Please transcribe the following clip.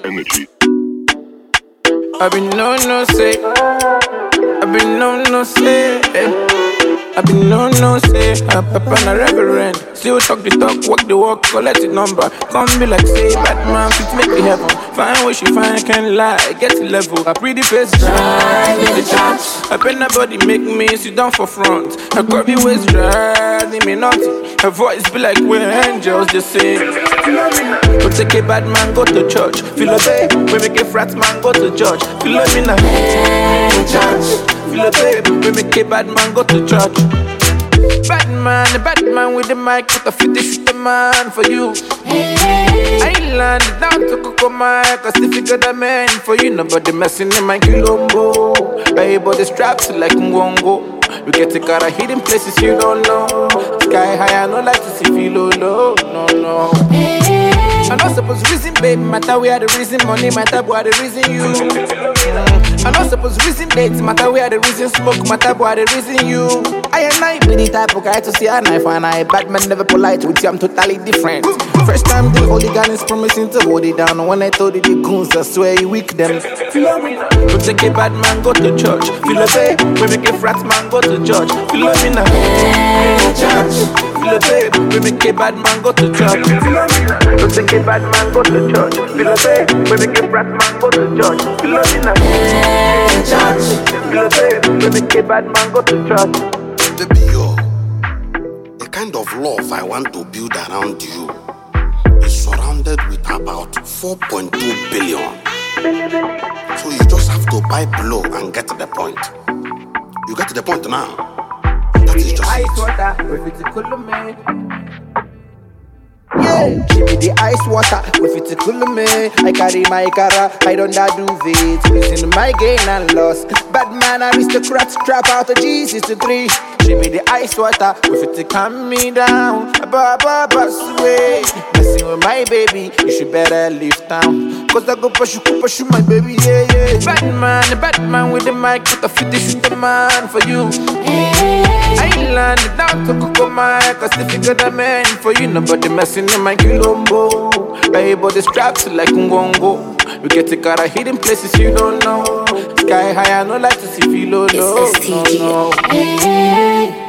energy. I've been no say. I've been no say. I've been no say. I'm papa and a reverend. Still talk the talk, walk the walk, collect the number. Come be like say Batman, fit make it heaven. Find what she find, can't lie, get the level. A pretty face drive in the chance. I bet nobody make me sit down for front. Her curvy waist driving me naughty. Her voice be like when angels just sing. Go take a bad man, go to church. Feel a babe, we make a frat man, go to church. Feel a me now, church. Feel a babe, we make a bad man, go to church. Bad man with the mic, with a 50 shoot the man for you. I land down to Coco Mike, cause if you got a man for you, nobody messing in my kilombo. Everybody straps like Mwongo. We get to got a hidden places you don't know. Sky high, I don't like to see feel low, no. I'm not supposed to reason, babe, matter we are the reason. Money matter, boy, the reason you. I'm not supposed to reason, dates matter we are the reason. Smoke matter, boy, the reason you. I and I be the type of guy to see a knife and I Batman never polite with you, I'm totally different. First time the holy gun is promising to hold it down. When I told you the goons, I swear you weak them. Go take a bad man, go to church. Feel a babe, we make a frat man, go to church. Feel a me now, church. Feel a babe, we make a bad man, go to church. Go take a bad man, go to church. Feel a babe, we make a frat man, go to church. Feel a me now, church. Feel a babe, we make a bad man, go to church. Baby, yo, the kind of love I want to build around you is surrounded with about 4.2 billion. So you just have to buy below and get to the point. You get to the point now. That is just ice water, with it cool me. Yeah, give me the ice water, with it cool me. I carry my cara, I don't do it. Listen to my gain and loss. Bad man, aristocrat, trap out of Jesus to 3. Give me the ice water, with it calm me down. Bust away. Messing with my baby, you should better leave town. Cause I go push you, my baby, yeah. Bad man with the mic, with the 50 shoot the man for you. I landed down to Coco Mike, cause if you got a man for you, nobody messing in my kilombo. Everybody straps like Mwongo. We get to got a hidden places you don't know. Sky high, I don't like to see feel low, no.